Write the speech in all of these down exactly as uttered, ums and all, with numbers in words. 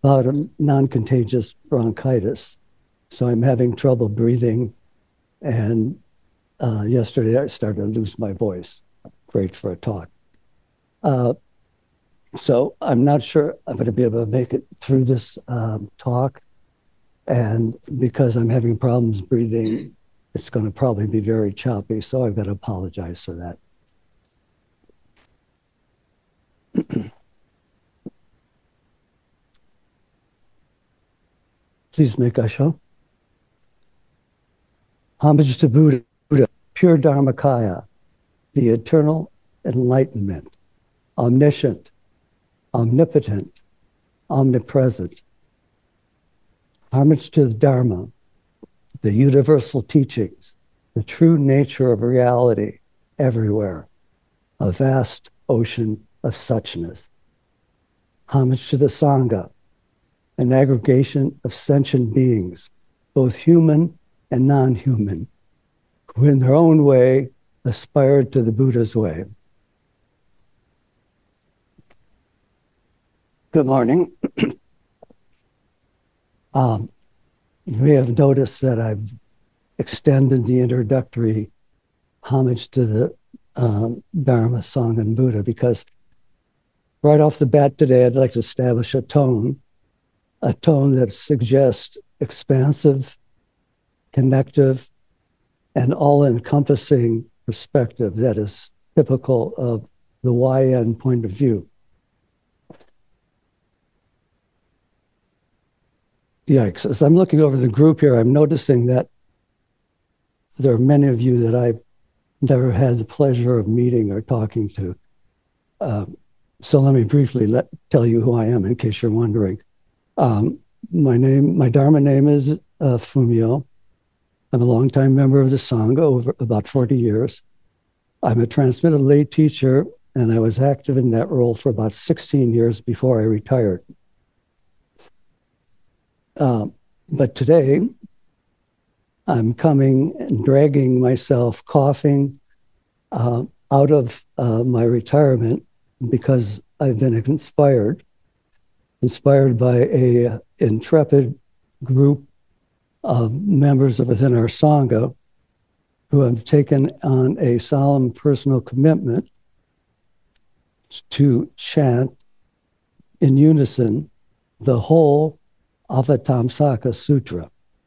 about a non-contagious bronchitis. So I'm having trouble breathing. And uh, yesterday I started to lose my voice. Great for a talk. Uh, so I'm not sure I'm going to be able to make it through this um, talk. And because I'm having problems breathing, it's going to probably be very choppy. So I've got to apologize for that. Please make a show. Homage to Buddha, Buddha, pure Dharmakaya, the eternal enlightenment, omniscient, omnipotent, omnipresent. Homage to the Dharma, the universal teachings, the true nature of reality everywhere, a vast ocean of suchness. Homage to the Sangha, an aggregation of sentient beings, both human and non-human, who in their own way aspired to the Buddha's way. Good morning. um, you may have noticed that I've extended the introductory homage to the um, Dharma, Sangha, and Buddha, because right off the bat today, I'd like to establish a tone, a tone that suggests expansive, connective, and all-encompassing perspective that is typical of the Y N point of view. Yikes. As I'm looking over the group here, I'm noticing that there are many of you that I've never had the pleasure of meeting or talking to. Um, so let me briefly let, tell you who I am in case you're wondering. Um, my name, my Dharma name is uh, Fumio. I'm a longtime member of the Sangha, over about forty years. I'm a transmitted lay teacher, and I was active in that role for about sixteen years before I retired. Uh, but today, I'm coming and dragging myself, coughing, uh, out of uh, my retirement because I've been inspired, inspired by a intrepid group of members of within our Sangha who have taken on a solemn personal commitment to chant in unison the whole Avatamsaka Sutra.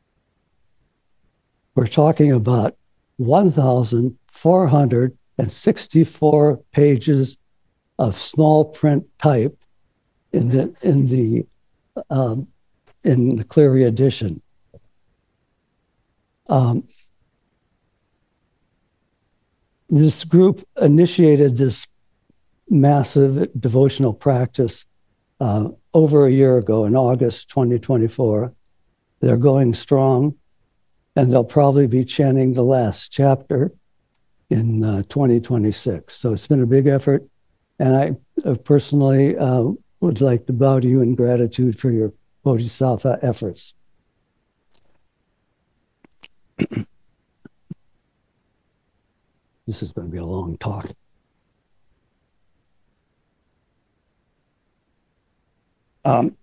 We're talking about one thousand four hundred sixty-four pages of small print type in the in the um, in the Cleary edition. Um, this group initiated this massive devotional practice uh, over a year ago in August twenty twenty-four. They're going strong, and they'll probably be chanting the last chapter in uh, twenty twenty-six. So it's been a big effort, and I uh, personally uh, would like to bow to you in gratitude for your Bodhisattva efforts. This is going to be a long talk. Um,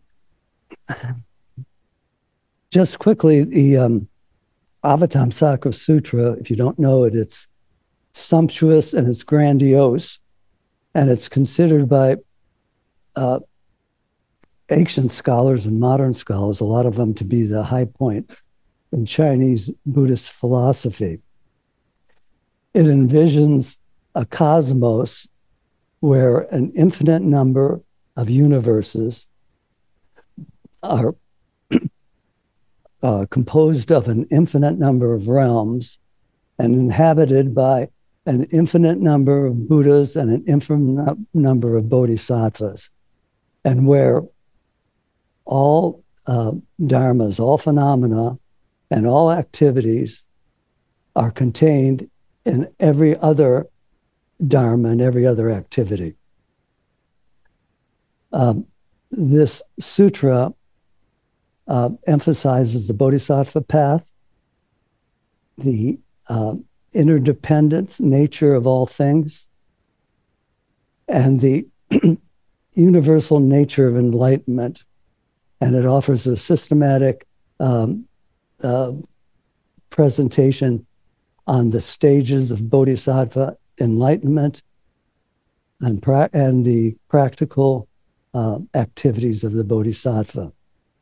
just quickly, the um, Avatamsaka Sutra, if you don't know it, it's sumptuous and it's grandiose, and it's considered by uh, ancient scholars and modern scholars, a lot of them, to be the high point in Chinese Buddhist philosophy. It envisions a cosmos where an infinite number of universes are uh, composed of an infinite number of realms and inhabited by an infinite number of Buddhas and an infinite number of Bodhisattvas, and where all uh, dharmas, all phenomena, and all activities are contained in every other dharma and every other activity. Um, this sutra uh, emphasizes the Bodhisattva path, the uh, interdependence nature of all things, and the universal nature of enlightenment and it offers a systematic um, uh, presentation on the stages of bodhisattva enlightenment and, pra- and the practical uh, activities of the bodhisattva.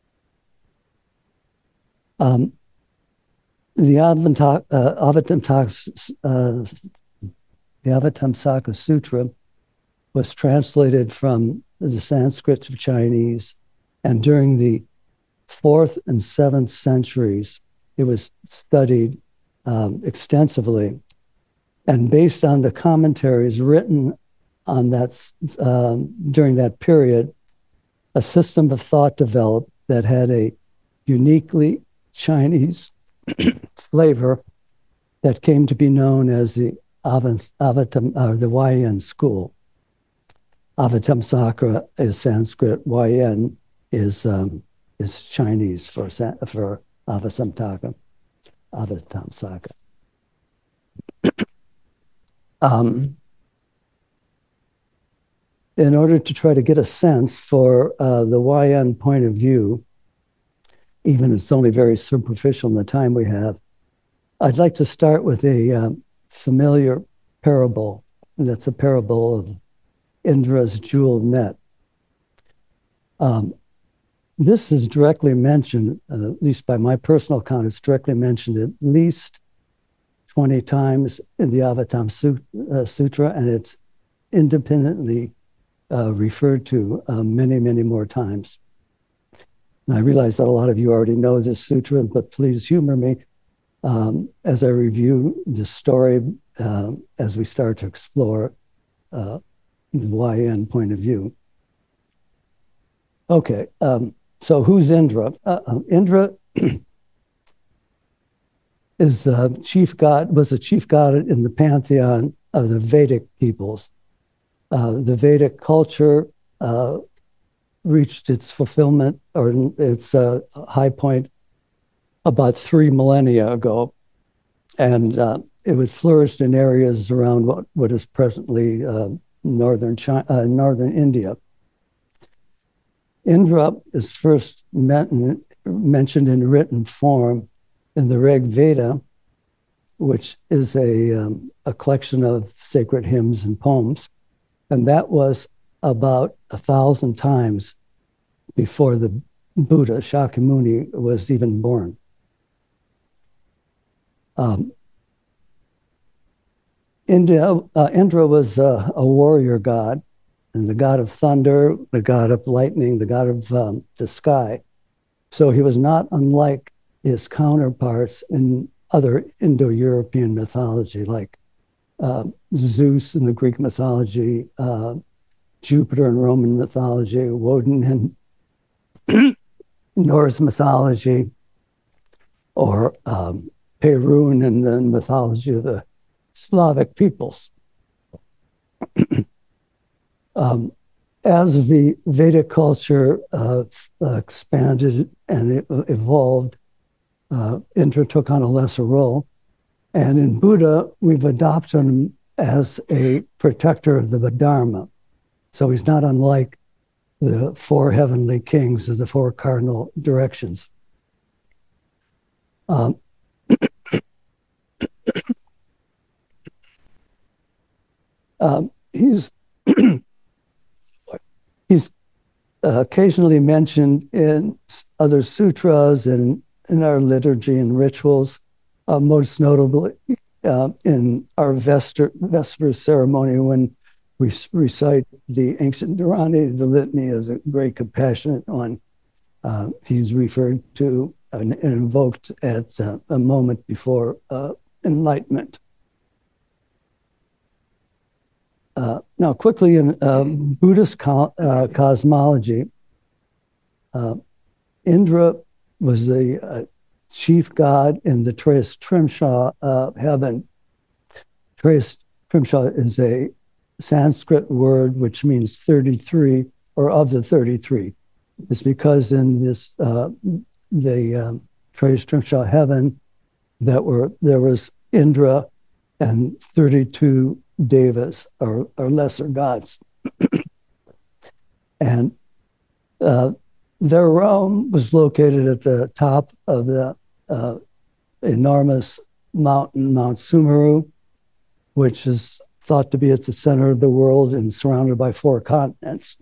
Um, the Avatamsaka uh, Avatamsaka, uh, the Avatamsaka Sutra was translated from the Sanskrit to Chinese, and during the fourth and seventh centuries, it was studied um, extensively. And based on the commentaries written on that um, during that period, a system of thought developed that had a uniquely Chinese flavor that came to be known as the Avatam, uh, the Huayan school. Avatamsaka is Sanskrit. Huayan is um, is Chinese for for Avatamsaka. Avatamsaka. Um, in order to try to get a sense for uh, the Huayan point of view, even if it's only very superficial in the time we have, I'd like to start with a um, familiar parable. And that's a parable of Indra's jewel net. Um, this is directly mentioned, uh, at least by my personal account, it's directly mentioned at least twenty times in the Avatamsaka uh, Sutra, and it's independently uh, referred to uh, many, many more times. And I realize that a lot of you already know this sutra, but please humor me um, as I review the story uh, as we start to explore uh, the Huayan point of view. Okay, um, so who's Indra? Uh, uh, Indra is the chief god, was a chief god in the pantheon of the Vedic peoples. Uh, the Vedic culture uh, reached its fulfillment or its uh, high point about three millennia ago, and uh, it was flourished in areas around what, what is presently uh, northern China, uh, northern India. Indra is first met in, mentioned in written form in the Rig Veda, which is a, um, a collection of sacred hymns and poems. And that was about a thousand times before the Buddha, Shakyamuni, was even born. Um, Indra, uh, Indra was uh, a warrior god, and the god of thunder, the god of lightning, the god of um, the sky. So he was not unlike his counterparts in other Indo-European mythology, like uh, Zeus in the Greek mythology, uh, Jupiter in Roman mythology, Woden in Norse mythology, or um, Perun in the mythology of the Slavic peoples. um, as the Vedic culture uh, expanded and it evolved, uh, Indra took on a lesser role. And in Buddha, we've adopted him as a protector of the Dharma. So he's not unlike the four heavenly kings of the four cardinal directions. Um, um, he's he's uh, occasionally mentioned in other sutras and in our liturgy and rituals, uh, most notably uh, in our Vesper, Vesper ceremony when we recite the ancient Dharani, the litany of the great compassionate one. Uh, he's referred to and invoked at uh, a moment before uh, enlightenment. Uh, now, quickly in uh, Buddhist co uh, cosmology, uh, Indra was the uh, chief god in the Tres Trimsha uh, heaven. Tres Trimsha is a Sanskrit word which means thirty-three, or of the thirty-three. It's because in this uh, the um, Tres Trimsha heaven that were there was Indra and thirty-two devas, or, or lesser gods. And uh, Their realm was located at the top of the uh, enormous mountain, Mount Sumeru, which is thought to be at the center of the world and surrounded by four continents.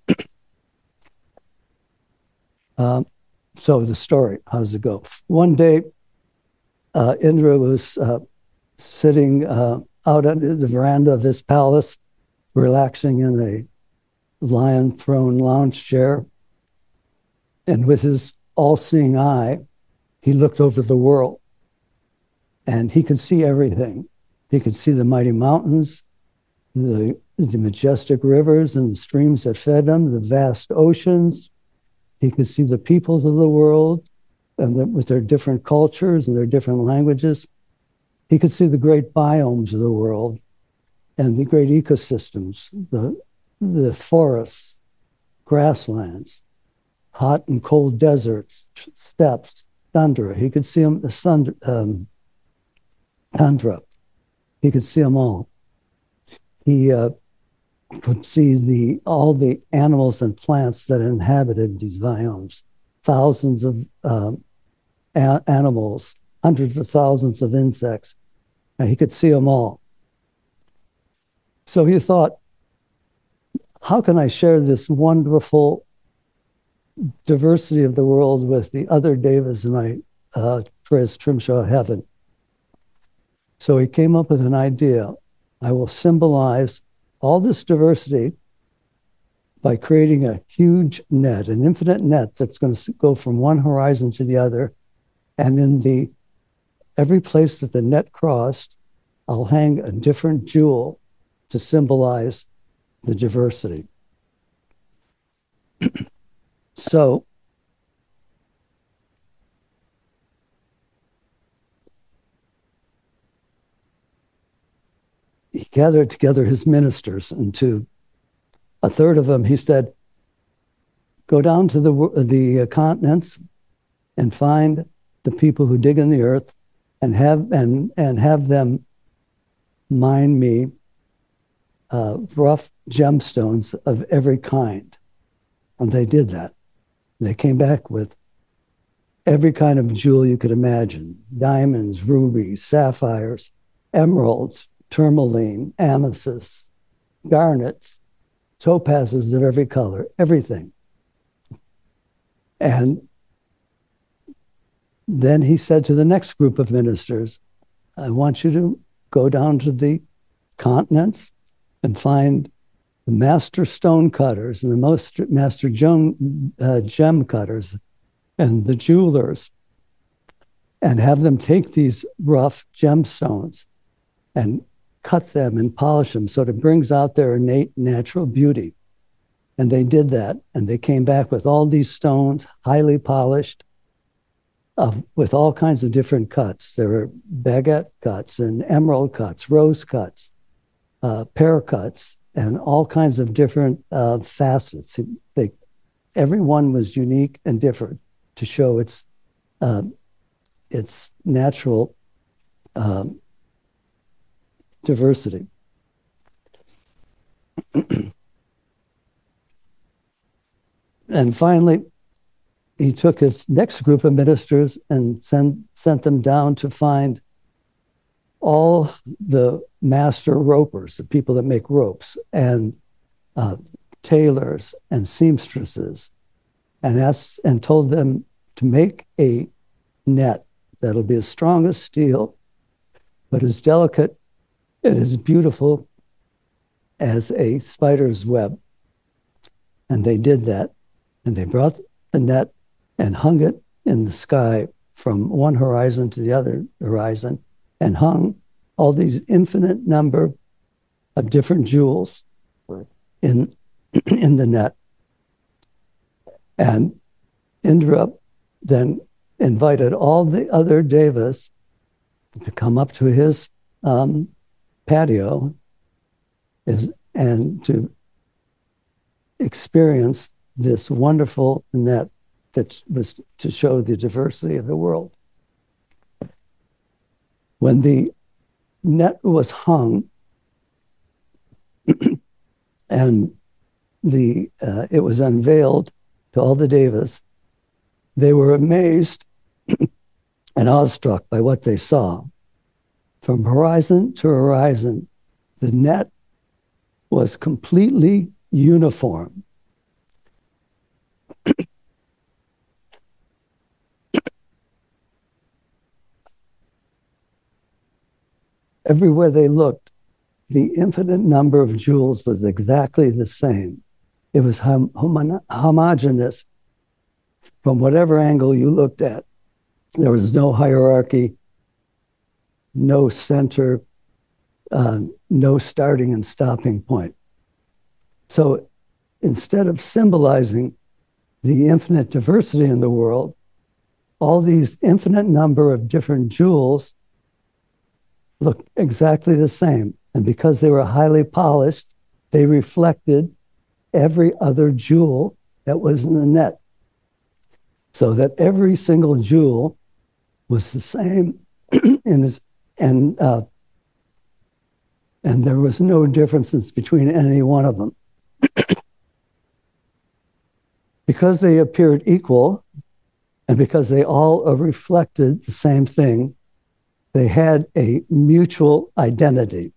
um, so the story, how does it go? One day, uh, Indra was uh, sitting uh, out on the veranda of his palace, relaxing in a lion throne lounge chair. And with his all-seeing eye, he looked over the world and he could see everything. He could see the mighty mountains, the, the majestic rivers and streams that fed them, the vast oceans. He could see the peoples of the world and the, with their different cultures and their different languages. He could see the great biomes of the world and the great ecosystems, the, the forests, grasslands, hot and cold deserts, steppes, tundra. He could see them, the sun, um, tundra. He could see them all. He uh, could see the all the animals and plants that inhabited these biomes, thousands of um, a- animals, hundreds of thousands of insects, and he could see them all. So he thought, how can I share this wonderful diversity of the world with the other devas in my uh, Trez Trimshaw heaven? So he came up with an idea. I will symbolize all this diversity by creating a huge net, an infinite net that's going to go from one horizon to the other. And in the every place that the net crossed, I'll hang a different jewel to symbolize the diversity. So he gathered together his ministers, and to a third of them, he said, go down to the, the continents and find the people who dig in the earth and have, and, and have them mine me uh, rough gemstones of every kind. And they did that. They came back with every kind of jewel you could imagine: diamonds, rubies, sapphires, emeralds, tourmaline, amethysts, garnets, topazes of every color, everything. And then he said to the next group of ministers, I want you to go down to the continents and find the master stone cutters and the most master gem, uh, gem cutters and the jewelers, and have them take these rough gemstones and cut them and polish them so it brings out their innate natural beauty. And they did that, and they came back with all these stones, highly polished, uh, with all kinds of different cuts. There were baguette cuts and emerald cuts, rose cuts, uh, pear cuts, and all kinds of different uh, facets. They, every one was unique and different to show its uh, its natural um, diversity. And finally, he took his next group of ministers and sent, sent them down to find all the master ropers, the people that make ropes, and uh, tailors and seamstresses, and asked and told them to make a net that'll be as strong as steel, but as delicate and as beautiful as a spider's web. And they did that. And they brought the net and hung it in the sky from one horizon to the other horizon, and hung all these infinite number of different jewels in, in the net. And Indra then invited all the other devas to come up to his um, patio is, and to experience this wonderful net that was to show the diversity of the world. When the net was hung and the uh, it was unveiled, to all the devas. They were amazed and awestruck by what they saw. From horizon to horizon, the net was completely uniform. Everywhere they looked, the infinite number of jewels was exactly the same. It was hom- homo- homogeneous from whatever angle you looked at. There was no hierarchy, no center, uh, no starting and stopping point. So instead of symbolizing the infinite diversity in the world, all these infinite number of different jewels looked exactly the same. And because they were highly polished, they reflected every other jewel that was in the net. So that every single jewel was the same in his, and uh, and there was no differences between any one of them. Because they appeared equal, and because they all reflected the same thing, they had a mutual identity.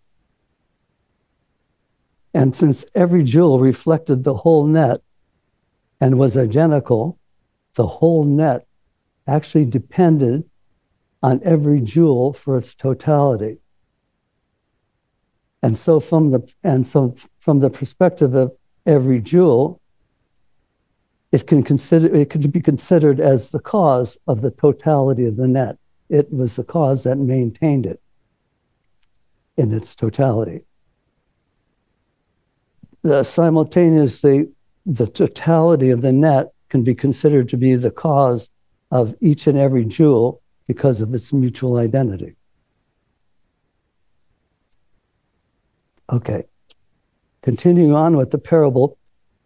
And since every jewel reflected the whole net and was identical, the whole net actually depended on every jewel for its totality. And so from the and so from the perspective of every jewel, it can consider it could be considered as the cause of the totality of the net. It was the cause that maintained it in its totality. The, simultaneously, the totality of the net can be considered to be the cause of each and every jewel because of its mutual identity. Okay, continuing on with the parable,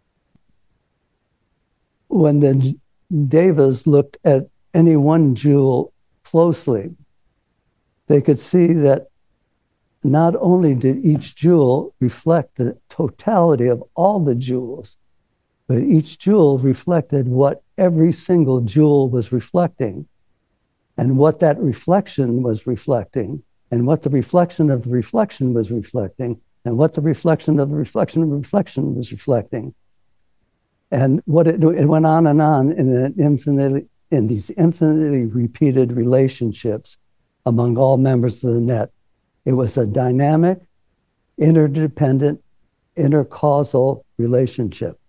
when the devas looked at any one jewel closely, they could see that not only did each jewel reflect the totality of all the jewels, but each jewel reflected what every single jewel was reflecting, and what that reflection was reflecting, and what the reflection of the reflection was reflecting, and what the reflection of the reflection of the reflection was reflecting. And what it, it went on and on in an infinitely, in these infinitely repeated relationships among all members of the net. It was a dynamic, interdependent, intercausal relationship.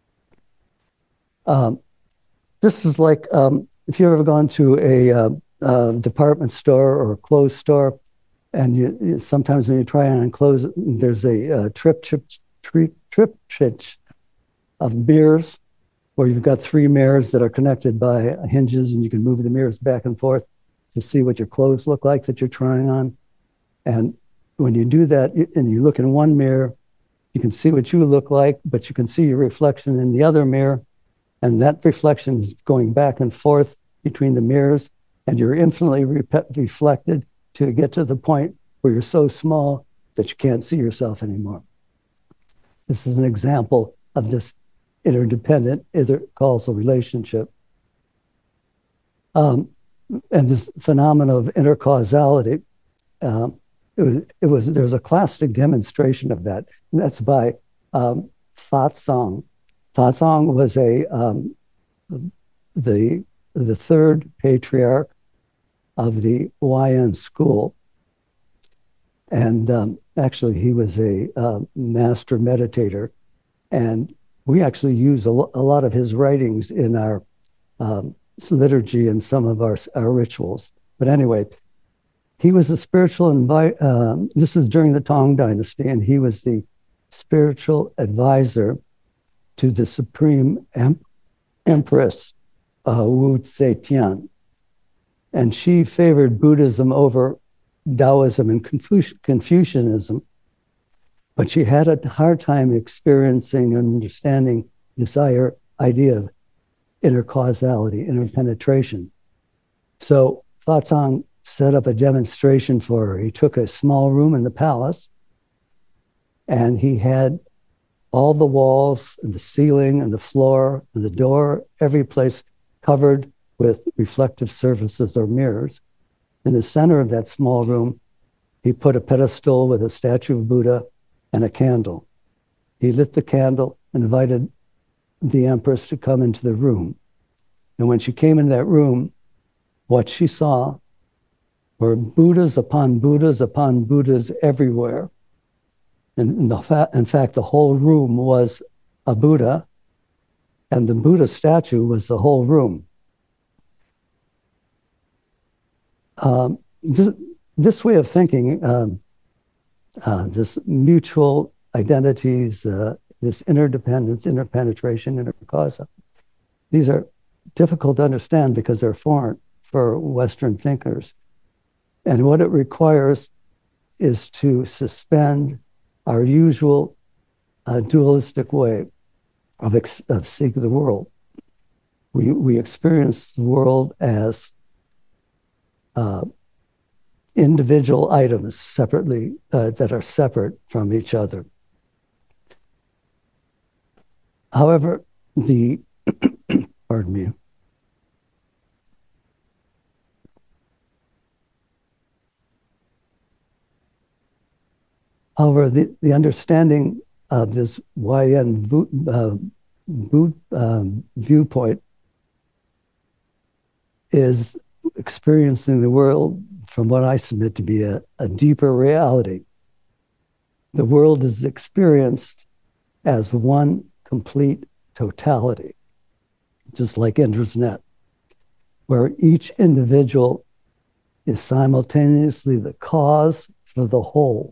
Um, this is like um, if you've ever gone to a uh, uh, department store or a clothes store, and you, you sometimes when you try on clothes, there's a uh, trip trip trip trip trip of mirrors, where you've got three mirrors that are connected by hinges, and you can move the mirrors back and forth to see what your clothes look like that you're trying on. And when you do that, and you look in one mirror, you can see what you look like, but you can see your reflection in the other mirror. And that reflection is going back and forth between the mirrors, and you're infinitely re- reflected to get to the point where you're so small that you can't see yourself anymore. This is an example of this interdependent, intercausal relationship. Um, and this phenomenon of intercausality, um, it was, it was, there's a classic demonstration of that, and that's by um, Fatsong. Fatsong was a um, the the third patriarch of the Huayan school, and um, actually he was a uh, master meditator, and we actually use a, lo- a lot of his writings in our um, liturgy and some of our our rituals. But anyway, he was a spiritual invi- um, this is during the Tang Dynasty, and he was the spiritual advisor to the Supreme em- Empress uh, Wu Zetian. And she favored Buddhism over Taoism and Confuci- Confucianism, but she had a hard time experiencing and understanding this idea of intercausality, interpenetration. So Fatsong set up a demonstration for her. He took a small room in the palace, and he had all the walls and the ceiling and the floor and the door, every place covered with reflective surfaces or mirrors. In the center of that small room, he put a pedestal with a statue of Buddha and a candle. He lit the candle and invited the Empress to come into the room. And when she came into that room, what she saw were Buddhas upon Buddhas upon Buddhas everywhere. And in, the fa- in fact, the whole room was a Buddha, and the Buddha statue was the whole room. Um, this, this way of thinking, um, uh, this mutual identities, uh, this interdependence, interpenetration, intercausa, these are difficult to understand because they're foreign for Western thinkers. And what it requires is to suspend our usual uh, dualistic way of, ex- of seeing the world. We, we experience the world as uh, individual items separately, uh, that are separate from each other. However, the, pardon me, However, the, the understanding of this Huayan uh, um, viewpoint is experiencing the world from what I submit to be a, a deeper reality. The world is experienced as one complete totality, just like Ender's Net, where each individual is simultaneously the cause for the whole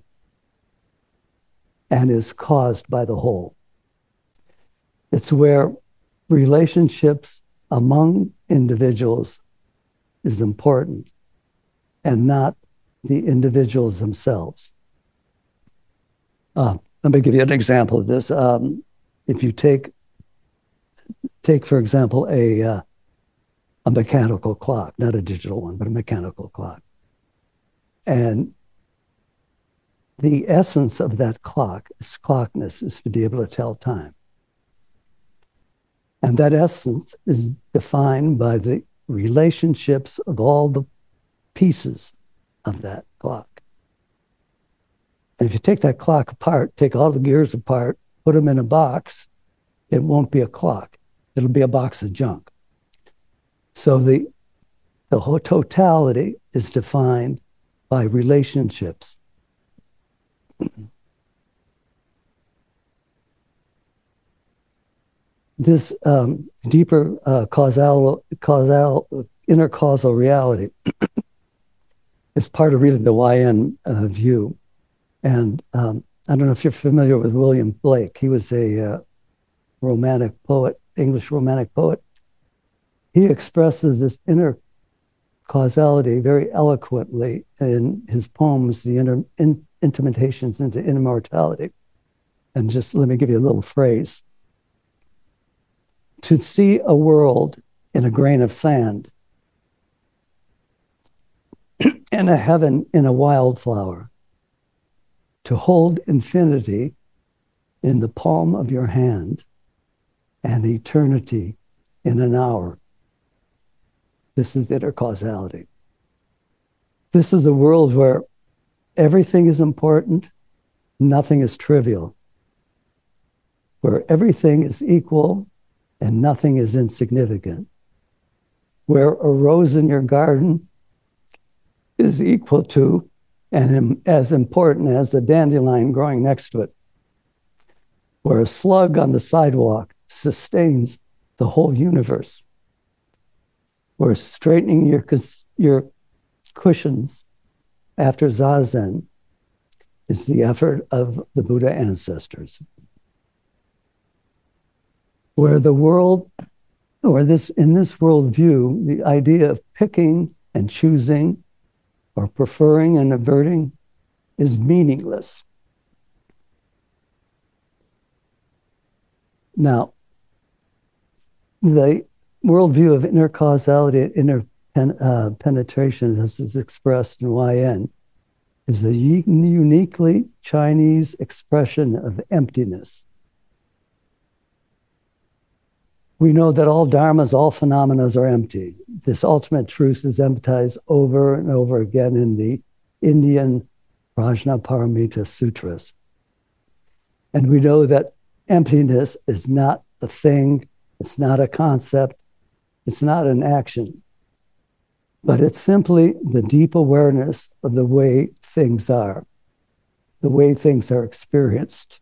and is caused by the whole. It's where relationships among individuals is important and not the individuals themselves. Uh, let me give you an example of this. Um, if you take, take for example, a, uh, a mechanical clock, not a digital one, but a mechanical clock. And the essence of that clock, its clockness, is to be able to tell time. And that essence is defined by the relationships of all the pieces of that clock. And if you take that clock apart, take all the gears apart, put them in a box, it won't be a clock. It'll be a box of junk. So the, the whole totality is defined by relationships. This um, deeper uh, causal, causal, intercausal reality is part of really the Huayan uh, view. And um, I don't know if you're familiar with William Blake. He was a uh, romantic poet, English romantic poet. He expresses this inner causality very eloquently in his poems, the inter, in, Intimations into Immortality. And just let me give you a little phrase. To see a world in a grain of sand, and a heaven in a wildflower, to hold infinity in the palm of your hand and eternity in an hour. This is intercausality. This is a world where everything is important, nothing is trivial, where everything is equal and nothing is insignificant, where a rose in your garden is equal to and as important as the dandelion growing next to it, where a slug on the sidewalk sustains the whole universe, where straightening your, your cushions after Zazen is the effort of the Buddha ancestors. Where the world, or this in this worldview, the idea of picking and choosing or preferring and averting is meaningless. Now, the worldview of intercausality and interpenetration, as is expressed in Huayan, is a uniquely Chinese expression of emptiness. We know that all dharmas, all phenomena are empty. This ultimate truth is emphasized over and over again in the Indian Prajnaparamita Sutras. And we know that emptiness is not a thing, it's not a concept, it's not an action, but it's simply the deep awareness of the way things are, the way things are experienced.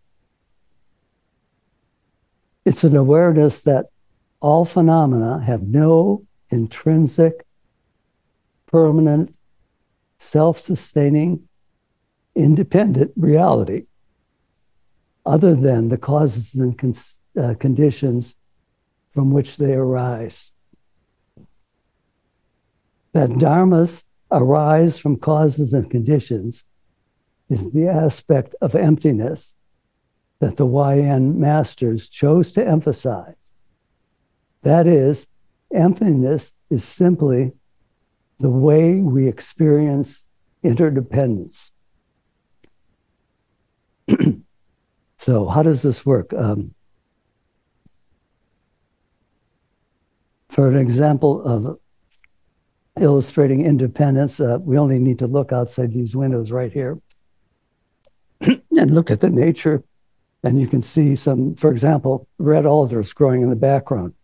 It's an awareness that all phenomena have no intrinsic, permanent, self-sustaining, independent reality other than the causes and con- uh, conditions from which they arise. That dharmas arise from causes and conditions is the aspect of emptiness that the Y N masters chose to emphasize. That is, emptiness is simply the way we experience interdependence. So how does this work? Um, for an example of illustrating independence, uh, we only need to look outside these windows right here and look at the nature, and you can see some, for example, red alders growing in the background.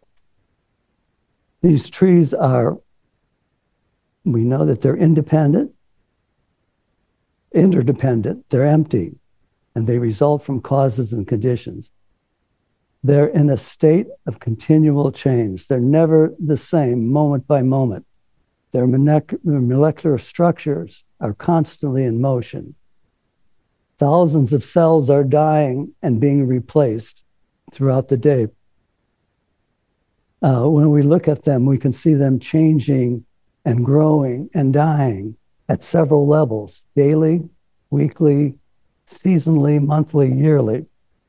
These trees are, we know that they're independent, interdependent, they're empty, and they result from causes and conditions. They're in a state of continual change. They're never the same moment by moment. Their molecular structures are constantly in motion. Thousands of cells are dying and being replaced throughout the day. Uh, when we look at them, we can see them changing and growing and dying at several levels, daily, weekly, seasonally, monthly, yearly.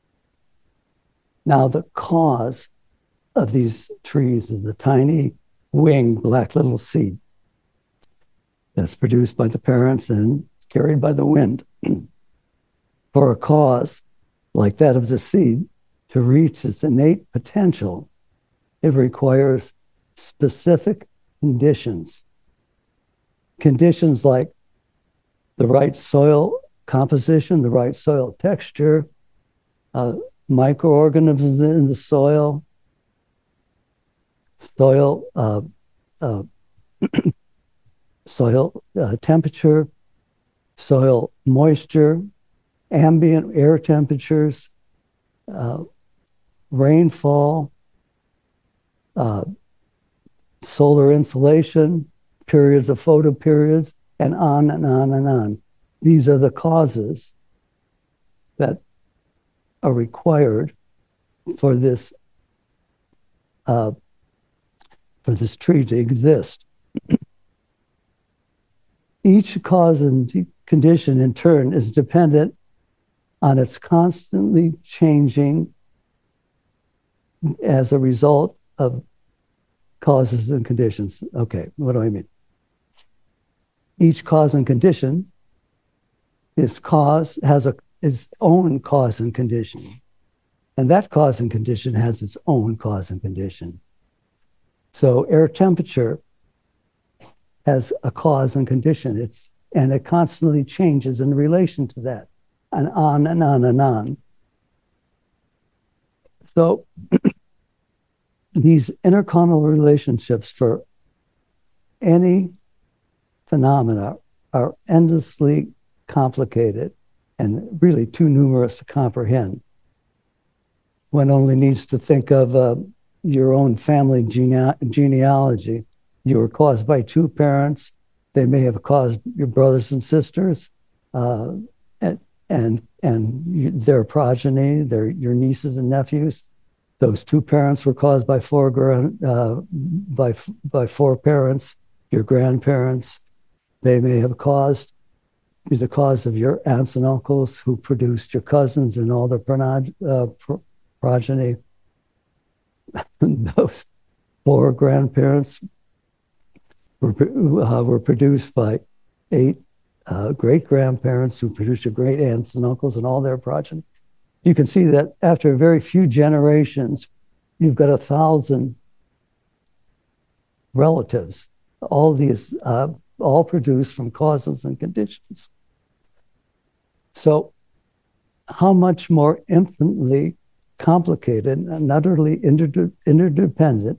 Now, the cause of these trees is the tiny winged black little seed that's produced by the parents and carried by the wind. For a cause like that of the seed to reach its innate potential, it requires specific conditions. Conditions like the right soil composition, the right soil texture, uh, microorganisms in the soil, soil uh, uh, soil uh, temperature, soil moisture, ambient air temperatures, uh, rainfall, uh, solar insolation, periods of photoperiods, and on and on and on. These are the causes that are required for this uh, for this tree to exist. Each cause and condition in turn is dependent on its constantly changing as a result of causes and conditions. Okay, what do I mean? Each cause and condition is cause has a its own cause and condition. And that cause and condition has its own cause and condition. So air temperature has a cause and condition. It's and it constantly changes in relation to that, and on and on and on. So these intercausal relationships for any phenomena are endlessly complicated and really too numerous to comprehend. One only needs to think of uh, your own family gene- genealogy. You were caused by two parents. They may have caused your brothers and sisters, uh, and and, and you, their progeny, their your nieces and nephews. Those two parents were caused by four grand, uh, by by four parents. Your grandparents, they may have caused be the cause of your aunts and uncles who produced your cousins and all their pronog- uh, pro- progeny. Those four grandparents were, uh, were produced by eight uh, great-grandparents who produced your great aunts and uncles and all their progeny. You can see that after very few generations, you've got a thousand relatives, all these, uh, all produced from causes and conditions. So how much more infinitely complicated and utterly inter- interdependent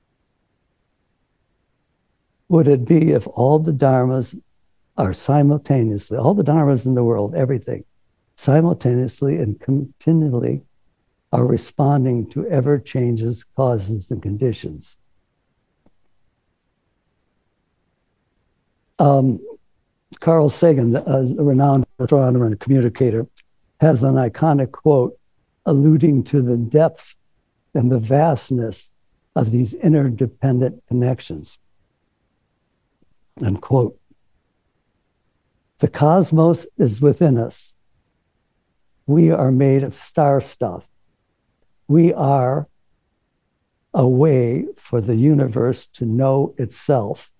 would it be if all the dharmas are simultaneously, all the dharmas in the world, everything, simultaneously and continually are responding to ever changes, causes, and conditions. Um, Carl Sagan, a renowned astronomer and communicator, has an iconic quote alluding to the depth and the vastness of these interdependent connections. Unquote. The cosmos is within us. We are made of star stuff. We are a way for the universe to know itself.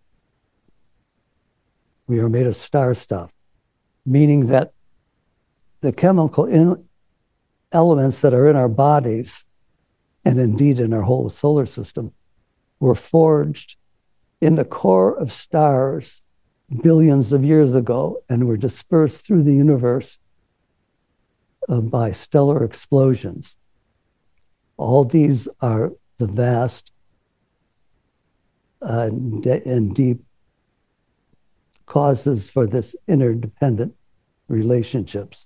We are made of star stuff, meaning that the chemical in elements that are in our bodies, and indeed in our whole solar system, were forged in the core of stars billions of years ago and were dispersed through the universe uh, by stellar explosions. All these are the vast uh, and deep causes for this interdependent relationships.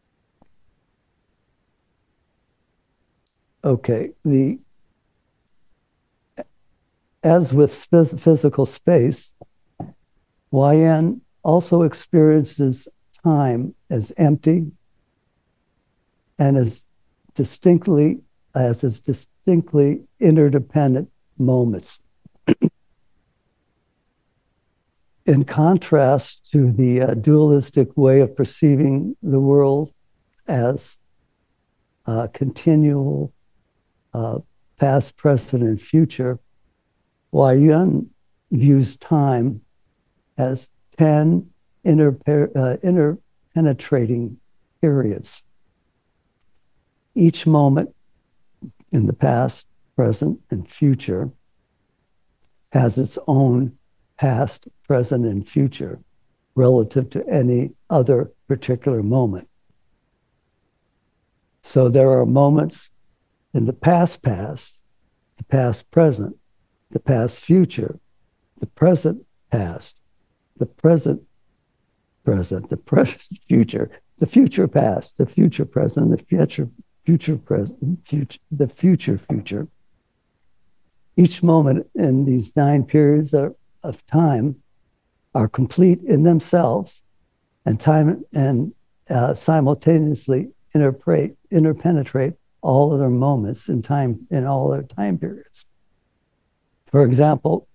Okay, the as with physical space, Y N also experiences time as empty and as distinctly as as distinctly interdependent moments. In contrast to the uh, dualistic way of perceiving the world as uh, continual uh, past, present, and future, Huayan views time as ten interpe- uh, interpenetrating periods. Each moment in the past, present, and future has its own past, present, and future relative to any other particular moment. So there are moments in the past past, the past present, the past future, the present past, the present present, the present future, the future past, the future present, the future future present, future, the future future. Each moment in these nine periods of, of time are complete in themselves, and time and uh, simultaneously interpenetrate, interpenetrate all other moments in time in all other time periods. For example,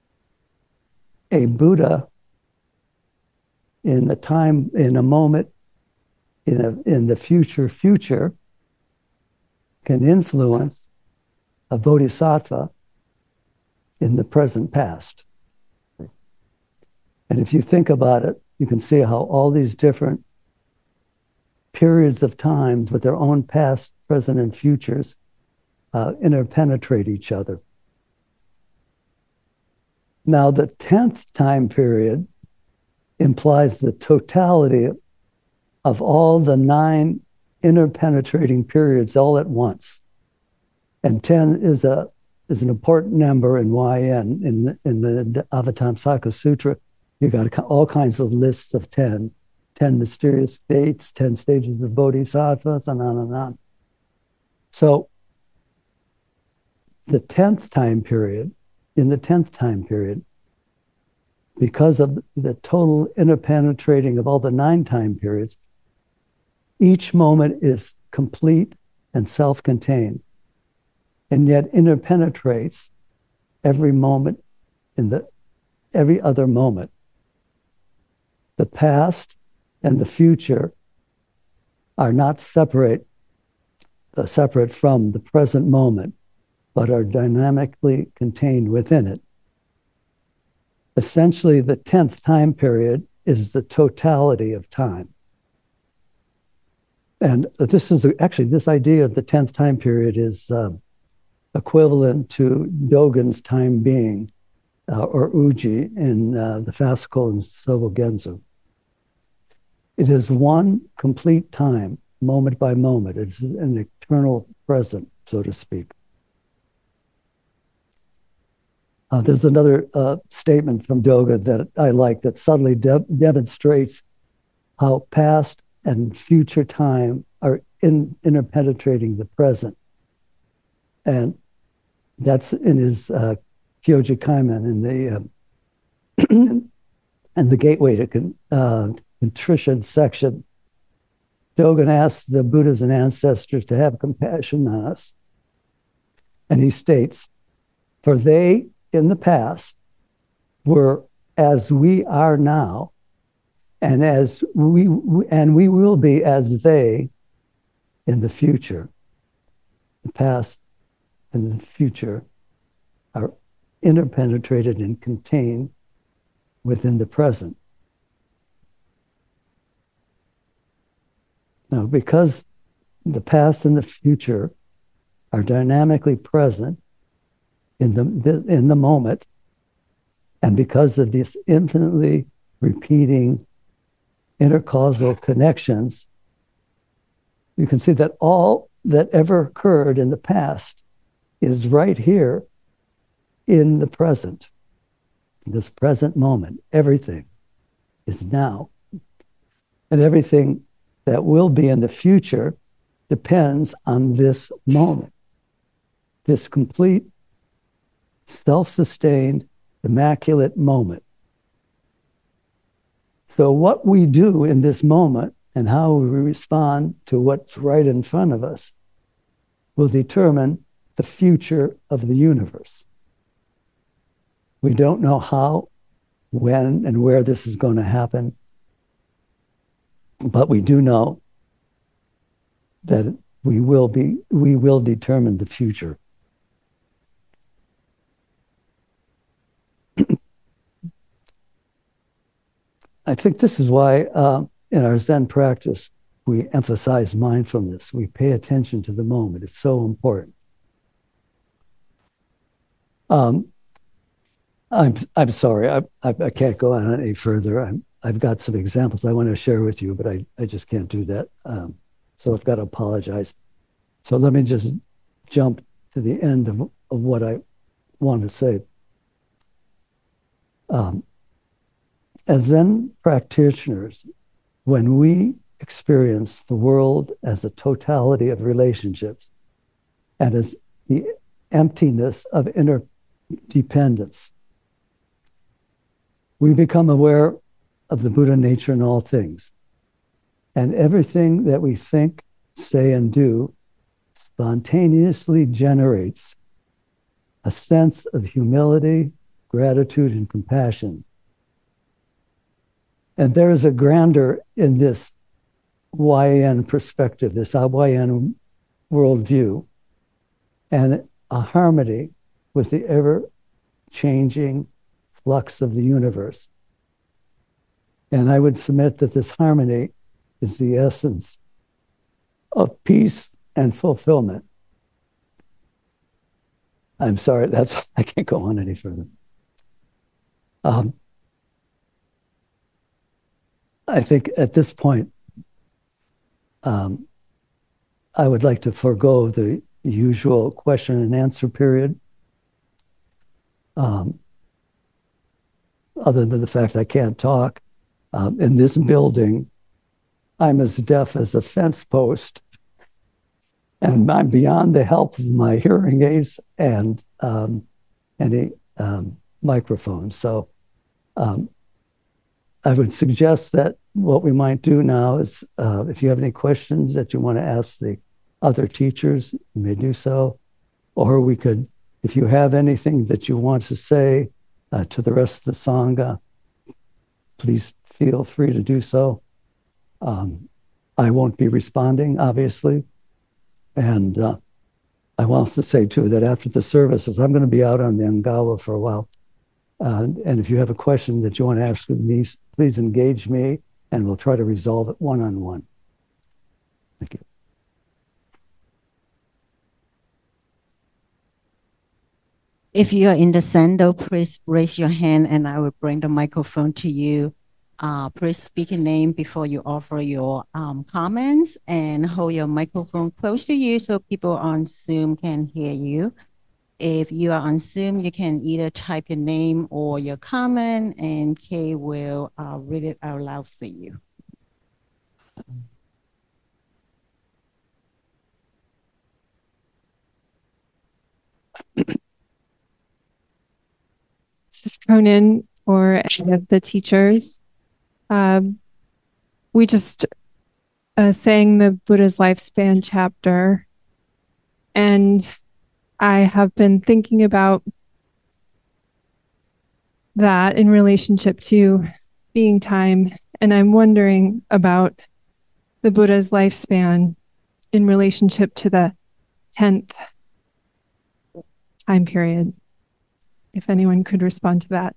a Buddha in a time in a moment in a in the future future can influence a bodhisattva in the present past. And if you think about it, you can see how all these different periods of times with their own past, present, and futures uh, interpenetrate each other. Now, the tenth time period implies the totality of all the nine interpenetrating periods all at once. And ten is a is an important number in Y N. In the, in the Avatamsaka Sutra, you got all kinds of lists of ten, ten mysterious states, ten stages of bodhisattvas, and on and on. So the tenth time period, in the tenth time period, because of the total interpenetrating of all the nine time periods, each moment is complete and self-contained, and yet interpenetrates every moment in the every other moment. The past and the future are not separate, uh, separate from the present moment, but are dynamically contained within it. Essentially, the tenth time period is the totality of time. And this is actually, this idea of the tenth time period is uh, equivalent to Dogen's time being, uh, or Uji in uh, the fascicle in Sobo Genzo. It is one complete time, moment by moment. It's an eternal present, so to speak. Uh, there's another uh, statement from Dogen that I like that subtly de- demonstrates how past and future time are in, interpenetrating the present. And that's in his uh, Kyoji Kaimen in the uh, and the Gateway to con, uh, Contrition section. Dogen asks the Buddhas and ancestors to have compassion on us. And he states, for they in the past were as we are now, and as we and we will be as they in the future. The past and the future are interpenetrated and contained within the present. Now, because the past and the future are dynamically present in the, in the moment, and because of these infinitely repeating intercausal connections, you can see that all that ever occurred in the past is right here in the present, this present moment. Everything is now. And everything that will be in the future depends on this moment, this complete, self-sustained, immaculate moment. So what we do in this moment and how we respond to what's right in front of us will determine the future of the universe. We don't know how, when, and where this is going to happen, but we do know that we will be, we will determine the future. I think this is why uh, in our Zen practice, we emphasize mindfulness. We pay attention to the moment. It's so important. Um, I'm I'm sorry. I, I I can't go on any further. I'm I've got some examples I want to share with you, but I I just can't do that. Um, so I've got to apologize. So let me just jump to the end of, of what I want to say. Um, as Zen practitioners, when we experience the world as a totality of relationships and as the emptiness of interdependence, we become aware of the Buddha nature in all things. And everything that we think, say, and do spontaneously generates a sense of humility, gratitude, and compassion. And there is a grandeur in this Y N perspective, this Y N worldview, and a harmony with the ever-changing flux of the universe. And I would submit that this harmony is the essence of peace and fulfillment. I'm sorry, that's I can't go on any further. Um, I think at this point, um, I would like to forego the usual question and answer period. Um, other than the fact I can't talk. Um, in this building, I'm as deaf as a fence post, and I'm beyond the help of my hearing aids and um, any um, microphones. So um, I would suggest that what we might do now is, uh, if you have any questions that you want to ask the other teachers, you may do so. Or we could, if you have anything that you want to say uh, to the rest of the Sangha, please feel free to do so. Um, I won't be responding, obviously. And uh, I want to say, too, that after the services, I'm going to be out on the Angawa for a while. Uh, and if you have a question that you want to ask me, please engage me, and we'll try to resolve it one-on-one. Thank you. If you are in the center, please raise your hand and I will bring the microphone to you. Uh, please speak your name before you offer your um, comments and hold your microphone close to you so people on Zoom can hear you. If you are on Zoom, you can either type your name or your comment and Kay will uh, read it out loud for you. This is Conan or any of the teachers. Um, we just uh, sang the Buddha's Lifespan chapter, and I have been thinking about that in relationship to being time, and I'm wondering about the Buddha's lifespan in relationship to the tenth time period. If anyone could respond to that.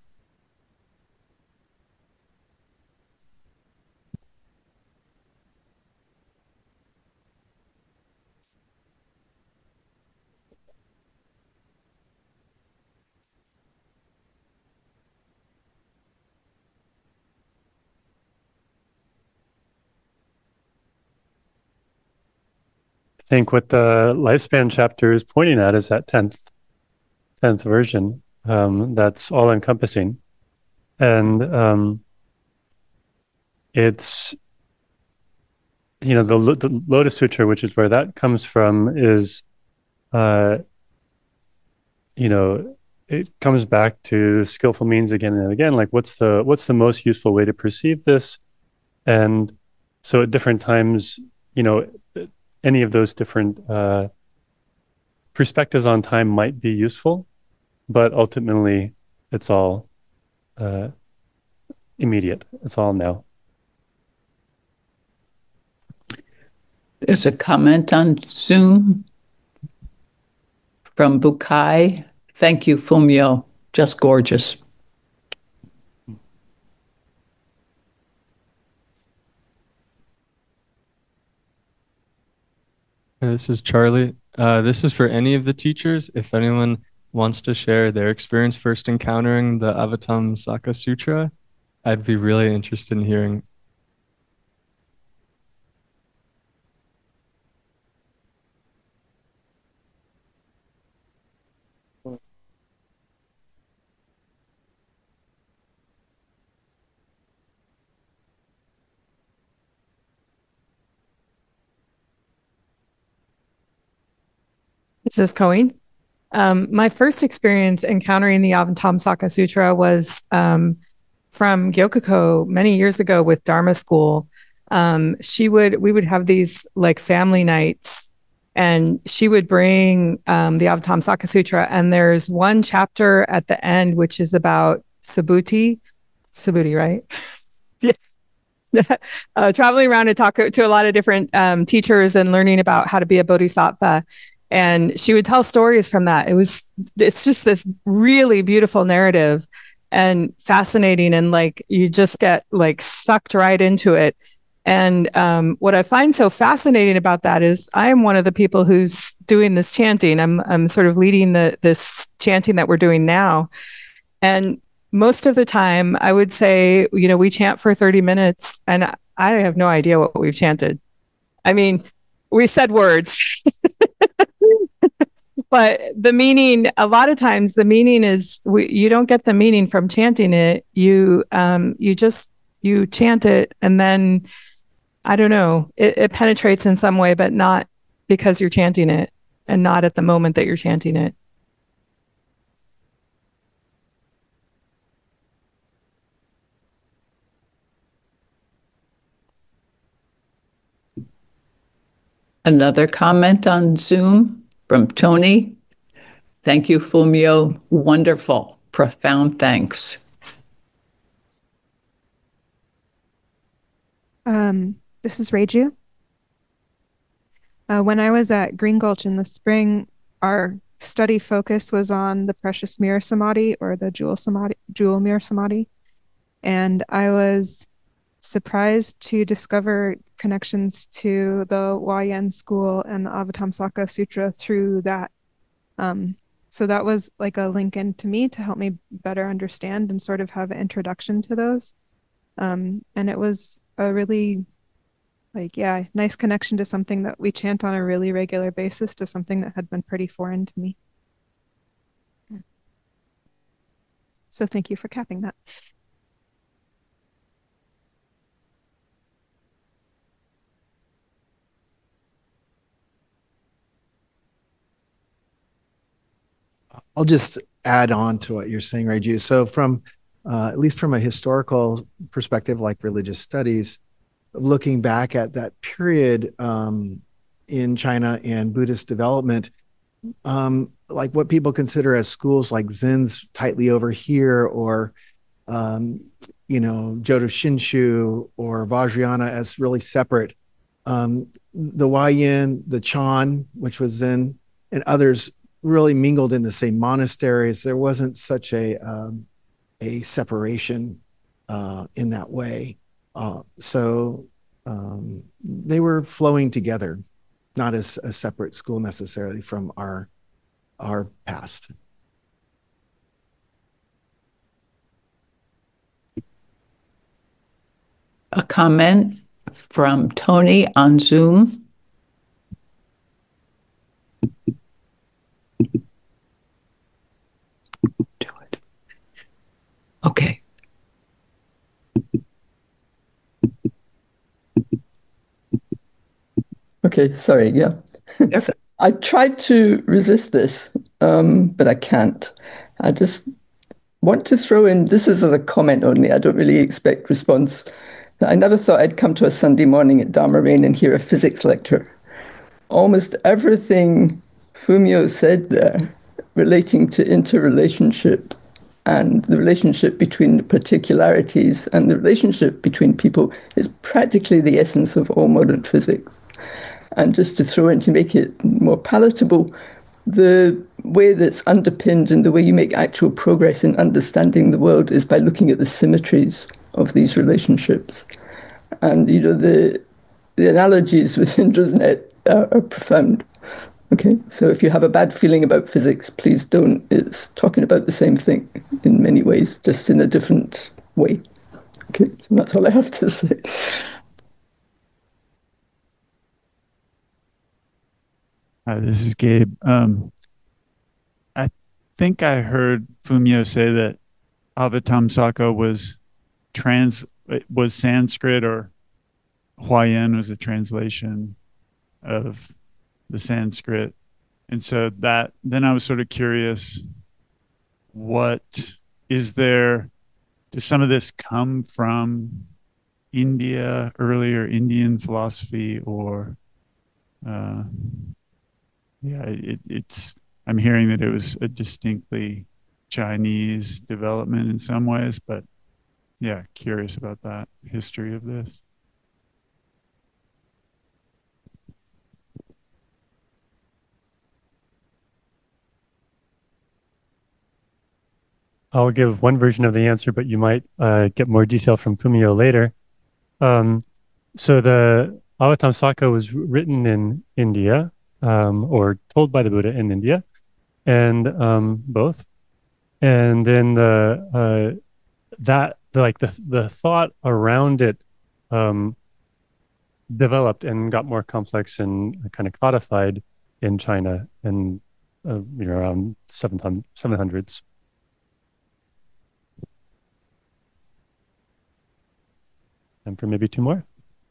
I think what the lifespan chapter is pointing at is that tenth, tenth version. Um, that's all encompassing. And um, it's, you know, the, the Lotus Sutra, which is where that comes from, is, uh, you know, it comes back to skillful means again and again. Like, what's the what's the most useful way to perceive this? And so at different times, you know, any of those different uh, perspectives on time might be useful, but ultimately it's all uh, immediate. It's all now. There's a comment on Zoom from Bukai. Thank you, Fumio. Just gorgeous. This is Charlie. Uh, this is for any of the teachers. If anyone wants to share their experience first encountering the Avatamsaka Sutra, I'd be really interested in hearing. This is Colleen. Um, my first experience encountering the Avatamsaka Sutra was um, from Gyokoko many years ago with Dharma School. Um, she would, we would have these like family nights, and she would bring um, the Avatamsaka Sutra. And there's one chapter at the end which is about Subhuti, Subhuti, right? Yes. uh, traveling around to talk to a lot of different um, teachers and learning about how to be a bodhisattva. And she would tell stories from that. It was, it's just this really beautiful narrative and fascinating. And like, you just get like sucked right into it. And um, what I find so fascinating about that is I am one of the people who's doing this chanting. I'm, I'm sort of leading the, this chanting that we're doing now. And most of the time I would say, you know, we chant for thirty minutes and I have no idea what we've chanted. I mean, we said words. But the meaning, a lot of times the meaning is, we, you don't get the meaning from chanting it. You, um, you just, you chant it and then, I don't know, it, it penetrates in some way, but not because you're chanting it and not at the moment that you're chanting it. Another comment on Zoom from Tony. Thank you, Fumio. Wonderful. Profound thanks. Um, this is Reiju. Uh, when I was at Green Gulch in the spring, our study focus was on the precious mirror samadhi or the jewel samadhi, jewel mirror samadhi. And I was surprised to discover connections to the Huayan school and the Avatamsaka Sutra through that um, So that was like a link in to me to help me better understand and sort of have an introduction to those. Um, and it was a really like, yeah, nice connection to something that we chant on a really regular basis to something that had been pretty foreign to me. So thank you for capping that. I'll just add on to what you're saying, Raiju. So from, uh, at least from a historical perspective, like religious studies, looking back at that period um, in China and Buddhist development, um, like what people consider as schools like Zen's tightly over here, or, um, you know, Jodo Shinshu or Vajrayana as really separate. Um, the Huayan, the Chan, which was Zen, and others really mingled in the same monasteries. There wasn't such a um, a separation uh, in that way. Uh, so um, they were flowing together, not as a separate school necessarily from our our past. A comment from Tony on Zoom. Do it. Okay. Okay, sorry, yeah. I tried to resist this, um, but I can't. I just want to throw in, this is as a comment only, I don't really expect response. I never thought I'd come to a Sunday morning at Dharma Rain and hear a physics lecture. Almost everything Fumio said there relating to interrelationship and the relationship between the particularities and the relationship between people is practically the essence of all modern physics. And just to throw in to make it more palatable, the way that's underpinned and the way you make actual progress in understanding the world is by looking at the symmetries of these relationships. And, you know, the the analogies with Indra's net are, are profound. Okay, so if you have a bad feeling about physics, please don't. It's talking about the same thing in many ways, just in a different way. Okay, so that's all I have to say. Hi, this is Gabe. Um, I think I heard Fumio say that Avatamsaka was trans was Sanskrit, or Huayan was a translation of the Sanskrit. And so that, then I was sort of curious, what is there, does some of this come from India, earlier Indian philosophy, or uh, yeah, it, it's, I'm hearing that it was a distinctly Chinese development in some ways, but yeah, curious about that history of this. I'll give one version of the answer, but you might uh, get more detail from Fumio later. Um, so the Avatamsaka was written in India, um, or told by the Buddha in India, and um, both. And then the uh, that like the the thought around it um, developed and got more complex and kind of codified in China, and uh, you know, around seven hundreds. And for maybe two more.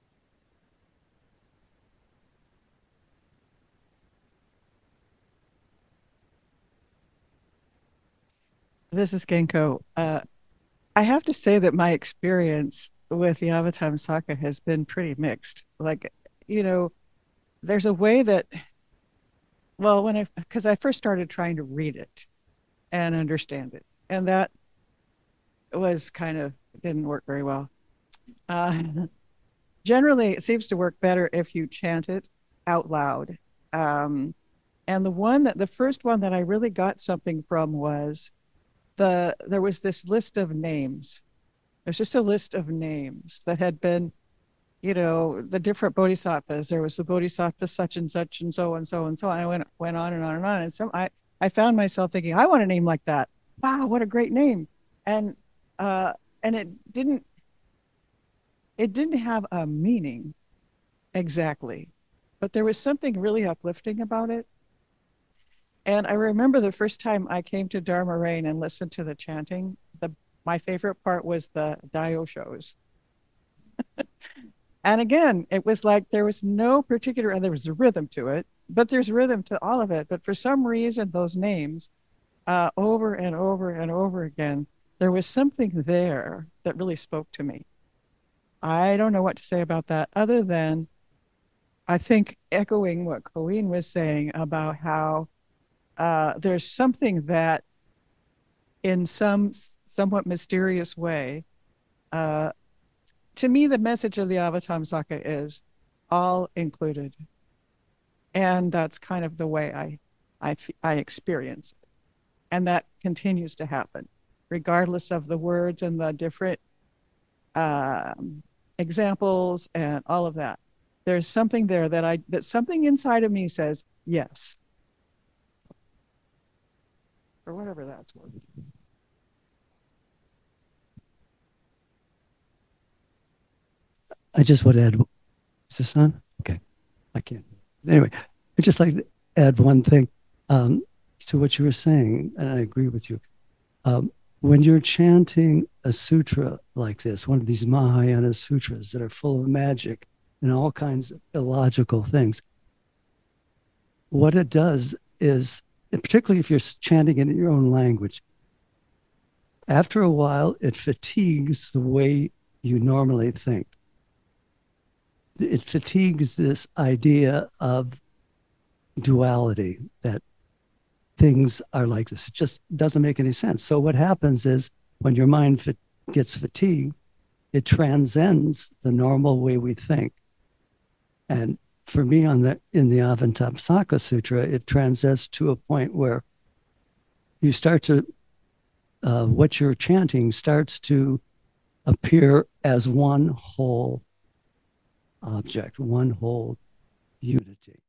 This is Genko. Uh, I have to say that my experience with the Avatamsaka has been pretty mixed. Like, you know, there's a way that, well, when I, because I first started trying to read it and understand it, and that was kind of, didn't work very well. Uh, generally, it seems to work better if you chant it out loud. Um, and the one that, the first one that I really got something from was the, there was this list of names. There's just a list of names that had been, you know, the different bodhisattvas. There was the bodhisattva such and such and so and so and so on. I went went on and on and on. And some I I found myself thinking, I want a name like that. Wow, what a great name. And uh, and it didn't it didn't have a meaning exactly, but there was something really uplifting about it. And I remember the first time I came to Dharma Rain and listened to the chanting, the my favorite part was the Dio shows. And again, it was like there was no particular, and there was a rhythm to it, but there's rhythm to all of it. But for some reason, those names, uh, over and over and over again, there was something there that really spoke to me. I don't know what to say about that other than I think echoing what Colleen was saying about how uh, there's something that in some somewhat mysterious way, uh, to me, the message of the Avatamsaka is all included. And that's kind of the way I, I, I experience it. And that continues to happen, regardless of the words and the different um, examples and all of that. There's something there that I, that something inside of me says, yes. Or whatever that's worth. I just want to add, is this on? Okay, I can't. Anyway, I'd just like to add one thing um, to what you were saying, and I agree with you. Um, when you're chanting a sutra like this, one of these Mahayana sutras that are full of magic and all kinds of illogical things, what it does is, particularly if you're chanting it in your own language, after a while, it fatigues the way you normally think. It fatigues this idea of duality, that things are like this. It just doesn't make any sense. So what happens is when your mind fa- gets fatigued, it transcends the normal way we think. And for me, on the in the Avatamsaka Sutra, it transcends to a point where you start to, uh, what you're chanting starts to appear as one whole object, one whole unity.